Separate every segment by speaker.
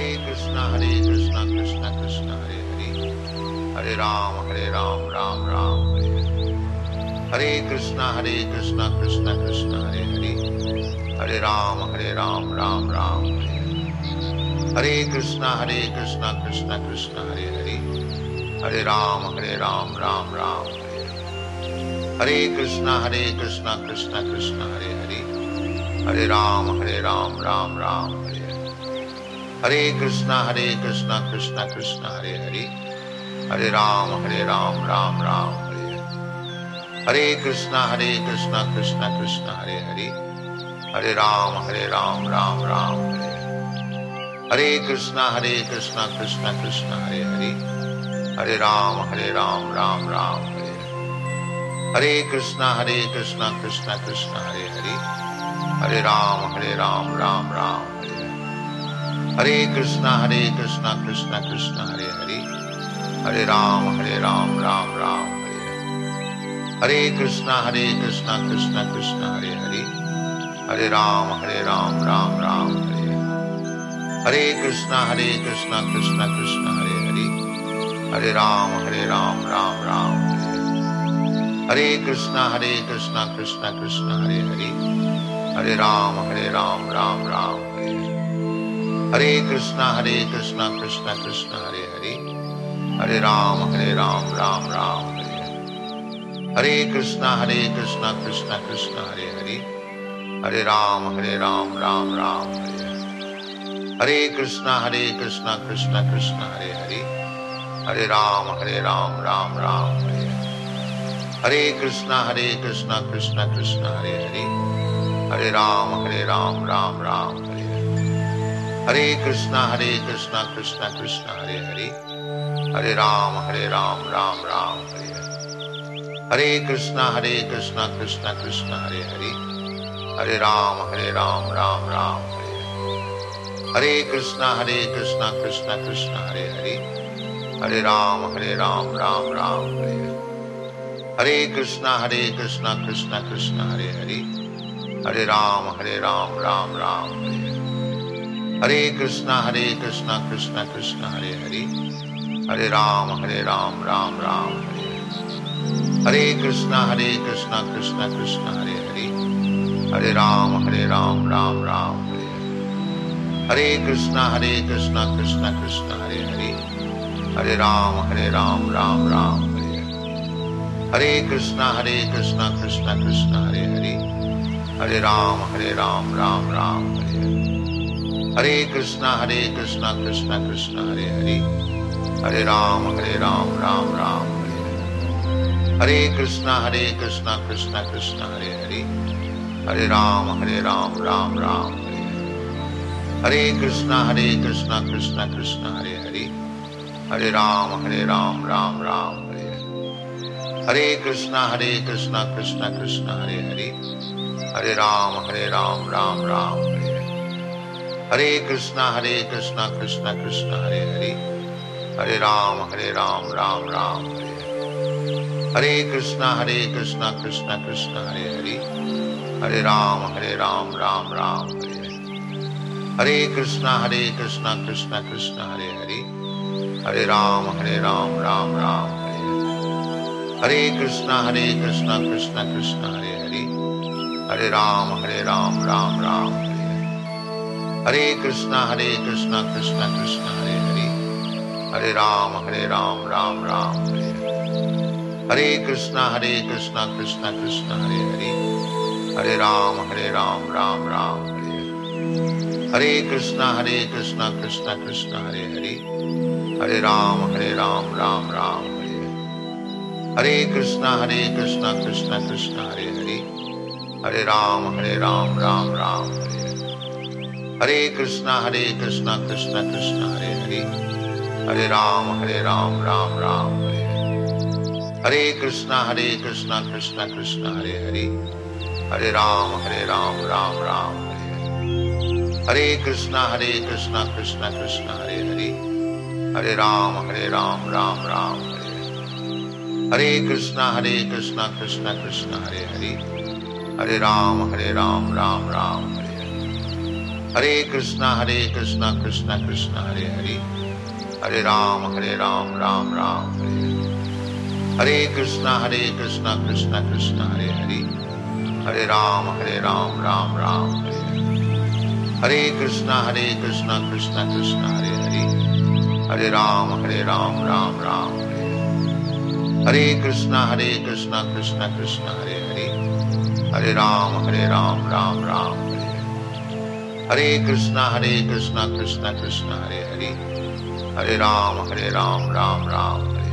Speaker 1: Krishna Krishna Krishna Hare Ram Ram Ram Hare Krishna Krishna Krishna Hare Ram Ram Ram Hare Krishna Krishna Krishna Hare Ram Ram Ram Hare Krishna Krishna Krishna Hare Ram Ram Ram Hare Krishna Krishna Krishna Hare Ram Ram Ram Hare Krishna Krishna Krishna Hare Ram Ram Ram Hare Krishna Krishna Krishna Hare Ram Ram Ram Hare Krishna Krishna Krishna Hare Ram Ram Ram Hare Krishna Krishna Krishna Hare Ram Ram Ram Hare Krishna Krishna Krishna Hare Ram Ram Ram Hare Krishna Krishna Krishna Hare Ram Ram Ram Hare Krishna Krishna Krishna Hare Ram Ram Ram Hare Krishna Krishna Krishna Hare Ram Ram Ram Hare Krishna Krishna Krishna Hare Ram Ram Ram Hare Krishna Krishna Krishna Hare Ram Ram Ram Hare Krishna Krishna Krishna Hare Ram Ram Ram Hare Krishna Krishna Krishna Hare Ram Ram Ram Hare Krishna Krishna Krishna Hare Ram Ram Ram Hare Krishna Krishna Krishna Hare Ram Ram Ram Hare Krishna Krishna Krishna Hare Ram Ram Ram Hare Krishna Krishna Krishna Hare Ram Ram Ram Hare Krishna Krishna Krishna Hare Ram Ram Ram Hare Krishna Krishna Krishna Hare Ram Ram Ram Hare Krishna Krishna Krishna Hare Ram Ram Ram Hare Krishna Krishna Krishna Hare Ram Ram Ram Hare Krishna Krishna Krishna Hare Ram Ram Ram Hare Krishna Krishna Krishna Hare Ram Ram Ram Hare Krishna Krishna Krishna Hare Ram Ram Ram Hare Krishna Krishna Krishna Hare Ram Ram Ram Hare Krishna Krishna Krishna Hare Ram Ram Ram Hare Krishna Krishna Krishna Hare Ram Ram Ram Hare Krishna Krishna Krishna Hare Ram Ram Ram Hare Krishna Krishna Krishna Hare Ram Ram Ram Hare Krishna Krishna Krishna Hare Ram Ram Ram Hare Krishna Krishna Krishna Hare Ram Ram Ram Hare Krishna Krishna Krishna Hare Ram Ram Ram Hare Krishna Krishna Krishna Hare Ram Ram Ram Hare Krishna Krishna Krishna Hare Ram Ram Ram Hare Krishna Krishna Krishna Hare Ram Ram Ram Hare Krishna Krishna Krishna Hare Ram Ram Ram Hare Krishna Krishna Krishna Hare Hare, Hare Ram Ram Ram Hare Hare Krishna Krishna Krishna Hare Hare, Hare Ram Ram Ram Hare Hare Krishna Krishna Krishna Hare Hare, Hare Ram Ram Ram Hare Hare Krishna Krishna Krishna Hare Hare, Hare Ram Ram Ram Hare Hare Krishna Krishna Krishna Hare Hare, Hare Ram Ram Ram Hare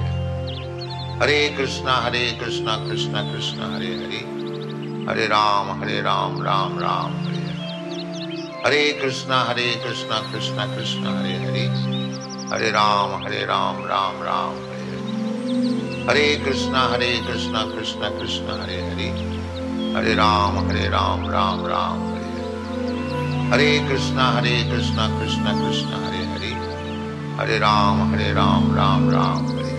Speaker 1: Hare Krishna Krishna Krishna Hare Hare, Hare Ram Ram Ram Hare Hare Krishna Krishna Krishna Hare Hare, Hare Ram Ram Ram Hare Hare Krishna Krishna Krishna Hare Hare, Hare Ram Ram Ram Hare Hare Krishna Krishna Krishna Hare Hare, Hare Ram Ram Ram Hare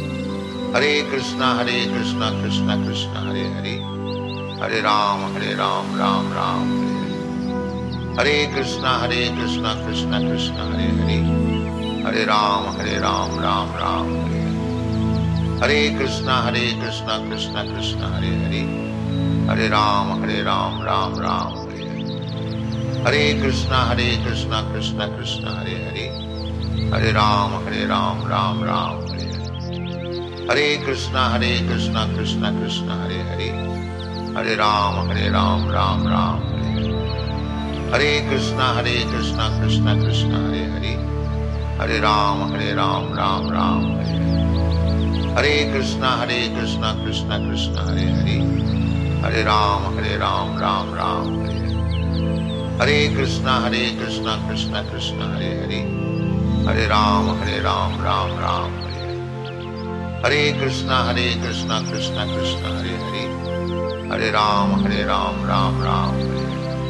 Speaker 1: Hare Krishna Krishna Krishna Hare Hare, Hare Ram Ram Ram Hare Hare Krishna Krishna Krishna Hare Hare, Hare Ram Ram Ram Hare Hare Krishna Krishna Krishna Hare Hare, Hare Ram Ram Ram Hare Hare Krishna Krishna Krishna Hare Hare, Hare Ram Ram Ram Hare Hare Krishna Krishna Krishna Hare Hare, Hare Ram Ram Ram Hare Hare Krishna Krishna Krishna Hare Hare, Hare Ram Ram Ram Hare Hare Krishna Krishna Krishna Hare Hare, Hare Ram Ram Ram Hare Hare Krishna Krishna Krishna Hare Hare, Hare Ram Ram Ram Hare Hare Krishna Krishna Krishna Hare Hare, Hare Ram Ram Ram Hare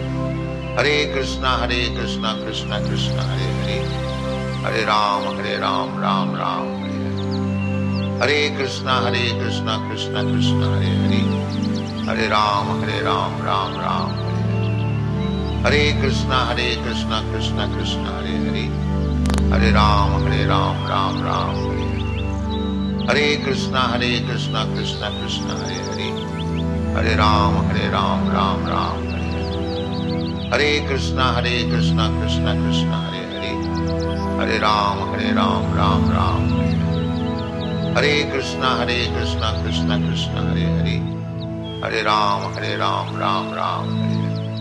Speaker 1: Hare Krishna Krishna Krishna Hare Hare, Hare Ram Ram Ram Hare Hare Krishna Krishna Krishna Hare Hare, Hare Ram Ram Ram Hare Hare Krishna Krishna Krishna Hare Hare, Hare Ram Ram Ram Hare Hare Krishna Krishna Krishna Hare Hare, Hare Ram Ram Ram Hare Hare Krishna Krishna Krishna Hare Hare, Hare Ram Ram Ram Hare Hare Krishna Krishna Krishna Hare Hare, Hare Ram Ram Ram Hare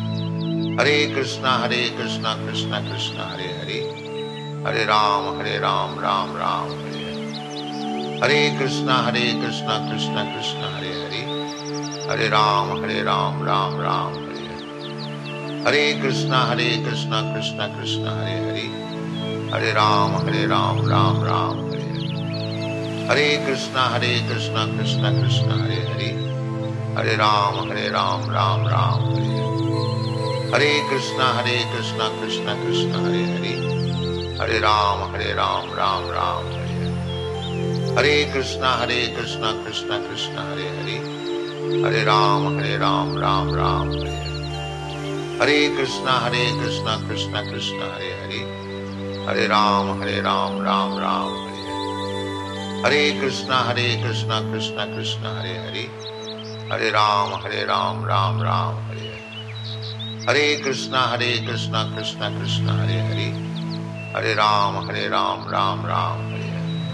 Speaker 1: Hare Krishna Krishna Krishna Hare Hare, Hare Ram Ram Ram Hare Hare Krishna Krishna Krishna Hare Hare, Hare Ram Ram Ram Hare Hare Krishna Krishna Krishna Hare Hare, Hare Ram Ram Ram Hare Hare Krishna Krishna Krishna Hare Hare, Hare Ram Ram Ram Hare Hare Krishna Krishna Krishna Hare Hare, Hare Ram Ram Ram Hare Hare Krishna Krishna Krishna Hare Hare, Hare Ram Ram Ram Hare Hare Krishna Krishna Krishna Hare Hare, Hare Ram Ram Ram Hare Hare Krishna Krishna Krishna Hare Hare, Hare Ram Ram Ram Hare Hare Krishna Krishna Krishna Hare Hare, Hare Ram Ram Ram Hare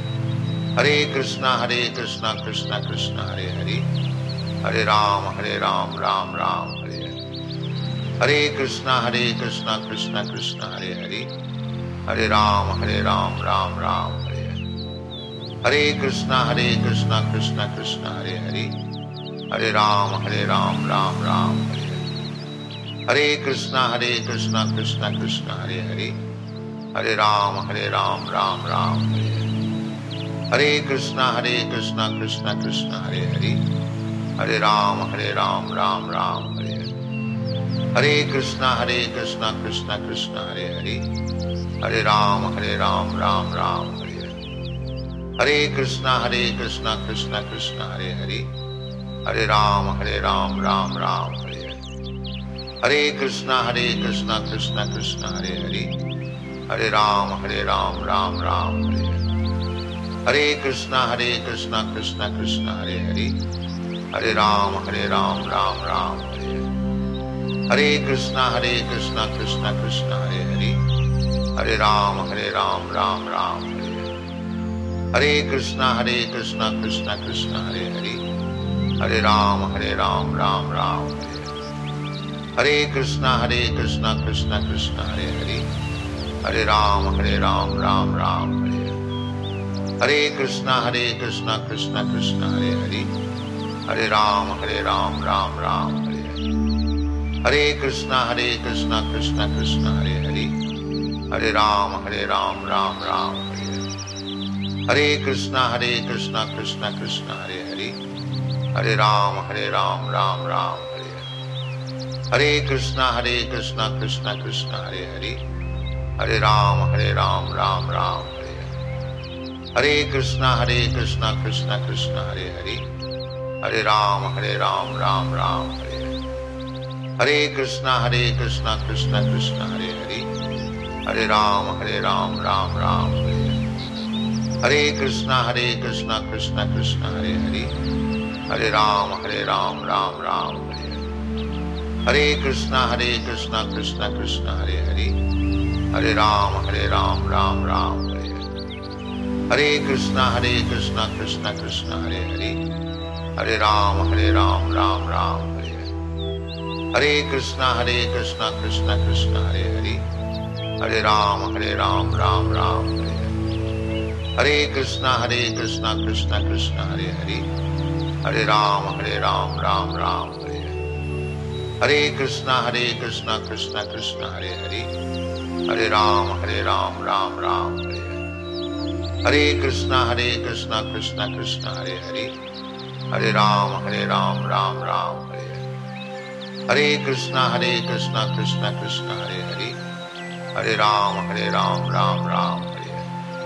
Speaker 1: Hare Krishna Krishna Krishna Hare Hare, Hare Ram Ram Ram Hare Hare Krishna Krishna Krishna Hare Hare, Hare Ram Ram Ram Hare Hare Krishna Krishna Krishna Hare Hare, Hare Ram Ram Ram Hare Hare Krishna Krishna Krishna Hare Hare, Hare Ram Ram Ram Hare Hare Krishna Krishna Krishna Hare Hare, Hare Ram Ram Ram Hare Hare Krishna Krishna Krishna Hare Hare, Hare Ram Ram Ram Hare Hare Krishna Krishna Krishna Hare Hare, Hare Ram Ram Ram Hare Hare Krishna Krishna Krishna Hare Hare, Hare Ram Ram Ram Hare Hare. Hare Krishna Krishna Krishna Hare Hare, Hare Ram Ram Ram Hare Hare. Hare Krishna Krishna Krishna Hare Hare, Hare Ram Ram Ram Hare Hare. Hare Krishna Krishna Krishna Hare Hare, Hare Ram Ram Ram Hare Hare. Hare Krishna Krishna Krishna Hare Hare, Hare Ram Ram Ram Hare Hare. Hare Krishna Krishna Krishna Hare Hare, Hare Ram Ram Ram Hare Hare. Hare Krishna Krishna Krishna Hare Hare, Hare Ram Ram Ram Hare Hare. Hare Krishna Krishna Krishna Hare Hare, Hare Ram Ram Ram Hare Hare. Hare Krishna Krishna Krishna Hare Hare, Hare Ram Ram Ram Hare Hare. Hare Krishna Krishna Krishna Hare Hare, Hare Ram Ram Ram Hare Hare. Hare Krishna Krishna Krishna Hare Hare, Hare Ram Ram Ram Hare Hare. Hare Krishna Krishna Krishna Hare Hare, Hare Ram Ram Ram Hare Hare. Hare Krishna Krishna Krishna Hare Hare, Hare Ram Ram Ram Hare Hare. Hare Krishna Krishna Krishna Hare Hare, Hare Ram Ram Ram Hare Hare. Hare Krishna Krishna Krishna Hare Hare, Hare Ram Ram Ram Hare Hare. Hare Krishna Krishna Krishna Hare Hare, Hare Ram Ram Ram Hare Hare. Hare Krishna Krishna Krishna Hare Hare, Hare Ram Ram Ram Hare Hare. Hare Krishna Krishna Krishna Hare Hare, Hare Ram Ram Ram Hare Hare. Hare Krishna Krishna Krishna Hare Hare, Hare Ram Ram Ram Hare Hare.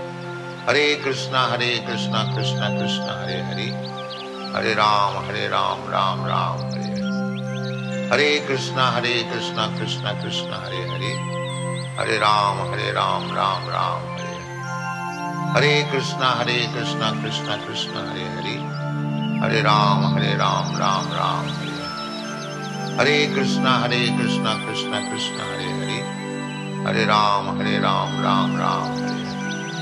Speaker 1: Hare Krishna Krishna Krishna Hare Hare, Hare Ram Ram Ram Hare Hare. Hare Krishna Krishna Krishna Hare Hare, Hare Ram Ram Ram Hare Hare. Hare Krishna Krishna Krishna Hare Hare, Hare Ram Ram Ram Hare Hare. Hare Krishna Krishna Krishna Hare Hare, Hare Ram Ram Ram Hare Hare.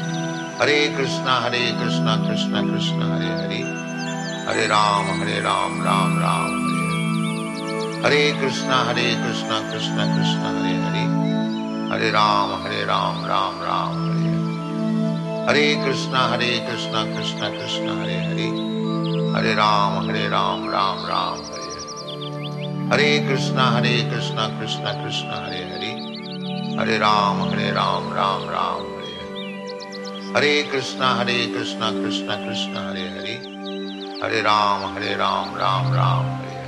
Speaker 1: Hare Krishna Krishna Krishna Hare Hare, Hare Ram Ram Ram Hare Hare. Hare Krishna Krishna Krishna Hare Hare, Hare Ram Ram Ram Hare Hare. Hare Krishna Krishna Krishna Hare Hare, Hare Ram Ram Ram Hare Hare. Hare Krishna Krishna Krishna Hare Hare, Hare Ram Ram Ram Hare Hare. Hare Krishna Krishna Krishna Hare Hare, Hare Ram Ram Ram Hare Hare.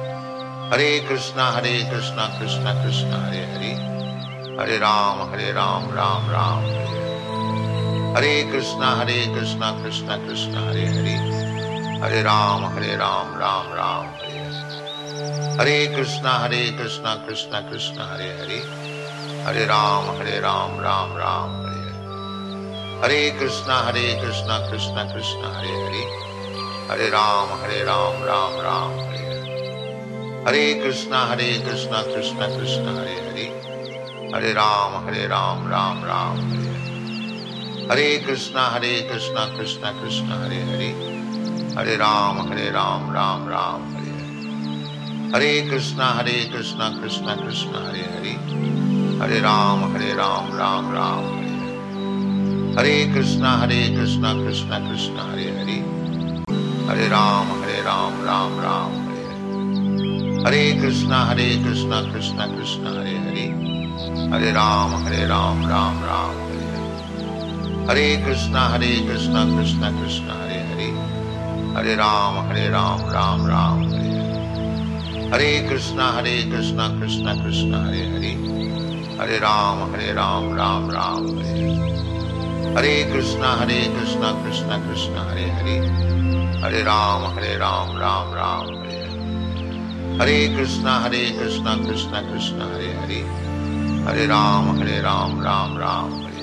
Speaker 1: Hare Krishna Krishna Krishna Hare Hare, Hare Ram Ram Ram Hare Hare. Hare Krishna Krishna Krishna Hare Hare, Hare Ram Ram Ram Hare Hare. Hare Krishna Krishna Krishna Hare Hare, Hare Ram Ram Ram Hare Hare. Hare Krishna Krishna Krishna Hare Hare, Hare Ram Ram Ram Hare Hare. Hare Krishna Krishna Krishna Hare Hare, Hare Ram Ram Ram Hare Hare. Hare Krishna Krishna Krishna Hare Hare, Hare Ram Ram Ram Hare Hare. Hare Krishna Krishna Krishna Hare Hare, Hare Ram Ram Ram Hare Hare. Hare Krishna Krishna Krishna Hare Hare, Hare Ram Ram Ram Hare Hare. Hare Krishna Krishna Krishna Hare Hare, Hare Ram Ram Ram Hare Hare. Hare Krishna Krishna Krishna Hare Hare, Hare Ram Ram Ram Hare Hare. Hare Krishna Krishna Krishna Hare Hare, Hare Ram Ram Ram Hare Hare. Hare Krishna Krishna Krishna Hare Hare, Hare Ram Ram Ram Hare Hare. Hare Krishna Krishna Krishna Hare Hare, Hare Ram Ram Ram Hare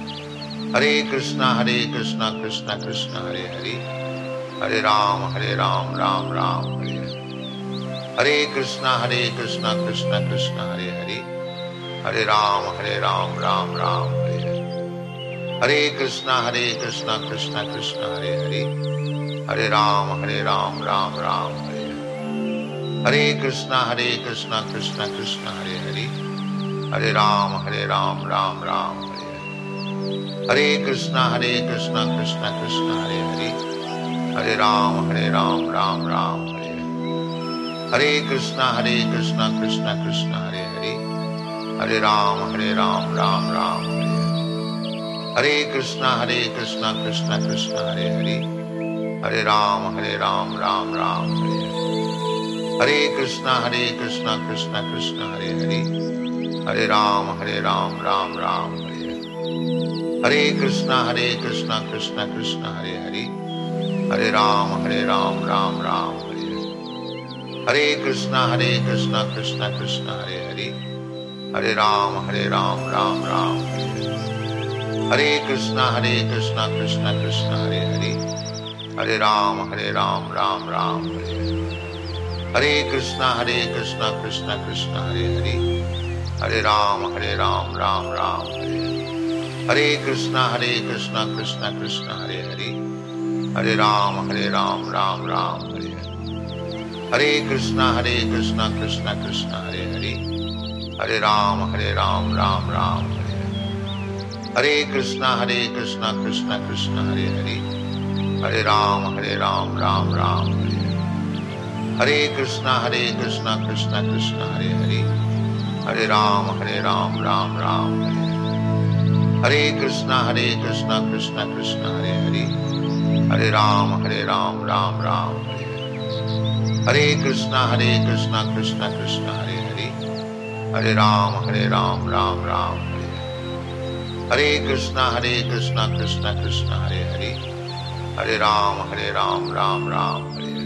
Speaker 1: Hare, Hare Krishna Krishna Krishna Hare Hare, Hare Ram Ram Ram Hare Hare, Hare Krishna Krishna Krishna Hare Hare, Hare Ram Ram Ram Hare Hare, Hare Krishna Krishna Krishna Hare Hare, Hare Ram Ram Ram Hare Hare, Hare Krishna Krishna Krishna Hare Hare, Hare Ram Ram Ram Hare Hare, Hare Krishna Krishna Krishna Hare Hare, Hare Ram Ram Ram Hare Hare, Hare Krishna Krishna Krishna Hare Hare, Hare Ram Ram Ram Hare Hare, Hare Krishna Krishna Krishna Hare Hare, Hare Ram Ram Ram Hare Hare, Hare Krishna Krishna Krishna Hare Hare, Hare Ram Ram Ram Hare Hare, Hare Krishna Krishna Krishna Hare Hare, Hare Ram Ram Ram Hare Hare, Hare Krishna Krishna Krishna Hare Hare, Hare Ram Ram Ram Hare Hare, Hare Krishna Krishna Krishna Hare Hare, Hare Ram Ram Ram Hare Hare, Hare Krishna Krishna Krishna Hare Hare, Hare Ram Ram Ram Hare Hare, Hare Krishna Krishna Krishna Hare Hare, Hare Ram Ram Ram Hare Hare, Hare Krishna Krishna Krishna Hare Hare, Hare Ram Ram Ram Hare Hare, Hare Krishna Krishna Krishna Hare Hare, Hare Ram Ram Ram Hare Hare, Hare Krishna Krishna Krishna Hare Hare, Hare Ram Ram Ram Hare Hare, Hare Krishna Krishna Krishna Hare Hare, Hare Ram Ram Ram Hare Hare, Hare Krishna Krishna Krishna Hare Hare, Hare Ram Ram Ram Hare Hare, Hare Krishna Krishna Krishna Hare Hare, Hare Ram Ram Ram Hare Hare,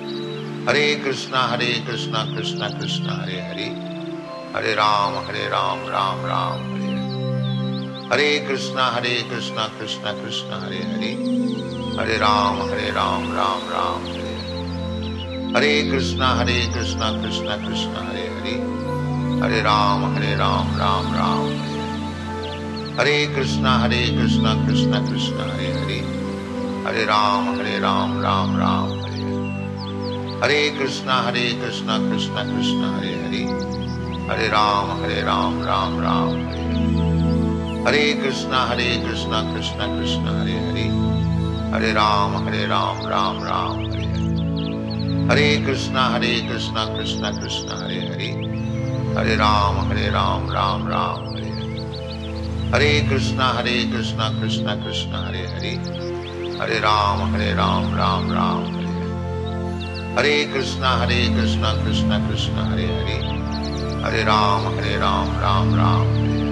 Speaker 1: Hare Krishna Krishna Krishna Hare Hare, Hare Ram Ram Ram Hare Hare, Hare Krishna Krishna Krishna Hare Hare, Hare Ram Ram Ram Hare Hare, Hare Krishna Krishna Krishna Hare Hare, Hare Ram Ram Ram Hare Hare, Hare Krishna Krishna Krishna Hare Hare, Hare Ram Ram Ram Hare Hare, Hare Krishna Krishna Krishna Hare Hare, Hare Ram Ram Ram Hare Hare, Hare Krishna Krishna Krishna Hare Hare, Hare Ram Ram Ram Hare Hare, Hare Krishna Krishna Krishna Hare Hare, Hare Ram Ram Ram Hare Hare, Hare Krishna Krishna Krishna Hare Hare, Hare Ram Ram Ram Hare Hare, Hare Krishna Krishna Krishna Hare Hare, Hare Ram Ram Ram Hare Hare,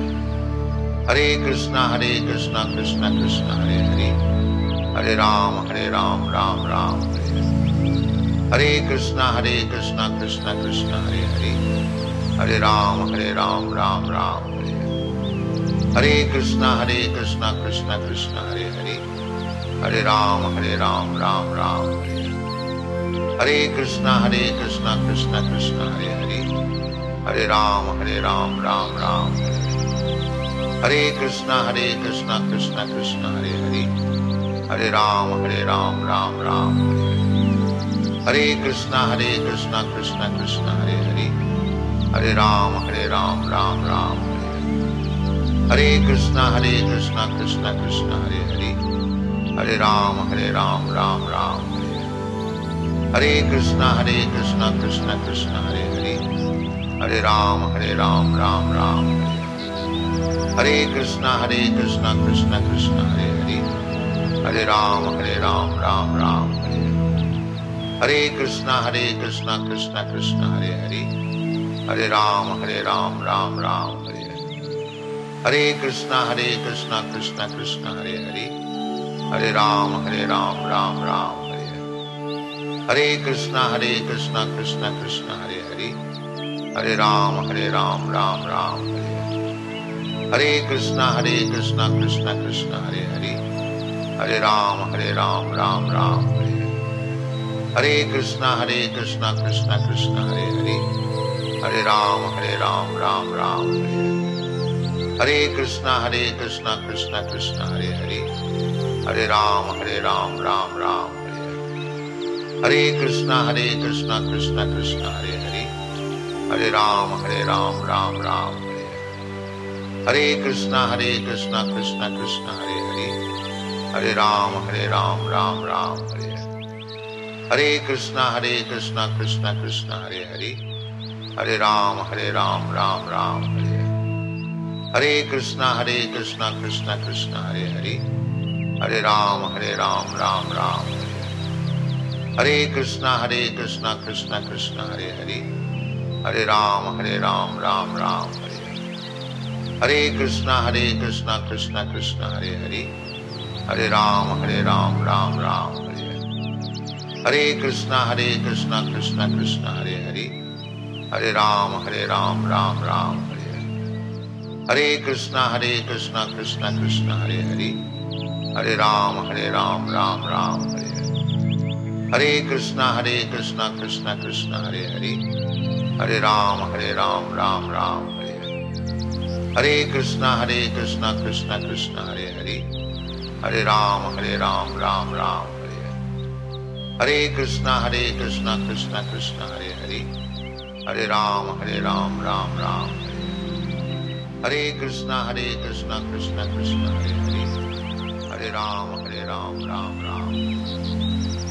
Speaker 1: Hare Krishna Krishna Krishna Hare Hare, Hare Ram Ram Ram Hare Hare, Hare Krishna Krishna Krishna Hare Hare, Hare Ram Ram Ram Hare Hare, Hare Krishna Krishna Krishna Hare Hare, Hare Ram Ram Ram Hare Hare, Hare Krishna Krishna Krishna Hare Hare, Hare Ram Ram Ram Hare Hare, Hare Krishna Krishna Krishna Hare Hare, Hare Ram Ram Ram Hare Hare, Hare Krishna Krishna Krishna Hare Hare, Hare Ram Ram Ram Hare Hare, Hare Krishna Krishna Krishna Hare Hare, Hare Ram Ram Ram Hare Hare, Hare Krishna Krishna Krishna Hare Hare, Hare Ram Ram Ram Hare Hare, Hare Krishna Krishna Krishna Hare Hare, Hare Ram Ram Ram Hare Hare, Hare Krishna Krishna Krishna Hare Hare, Hare Ram Ram Ram Hare Hare, Hare Krishna Krishna Krishna Hare Hare, Hare Ram Ram Ram Hare Hare, Hare Krishna Krishna Krishna Hare Hare, Hare Ram Ram Ram Hare Krishna Krishna Krishna Hare Ram Ram Ram Hare Krishna Krishna Krishna Hare Ram Ram Ram Hare Krishna Krishna Krishna Hare Ram Ram Ram Hare Krishna Krishna Krishna Hare Ram Ram Ram Hare Krishna Krishna Krishna Hare Ram Ram Ram Hare Krishna Krishna Krishna Hare Ram Ram Ram Hare Krishna Krishna Krishna Hare Ram Ram Ram Hare Krishna Krishna Krishna Hare Ram Ram Ram Hare Krishna Krishna Krishna Hare Ram Ram Ram Hare Krishna Krishna Krishna Hare Ram Ram Ram Hare Krishna Krishna Krishna Hare Ram Ram Ram Hare Krishna Krishna Krishna Hare Ram Ram Ram Hare Krishna Krishna Krishna Hare Ram Ram Ram Hare Krishna Krishna Krishna Hare Ram Ram Ram Hare Krishna Krishna Krishna Hare Ram Ram Ram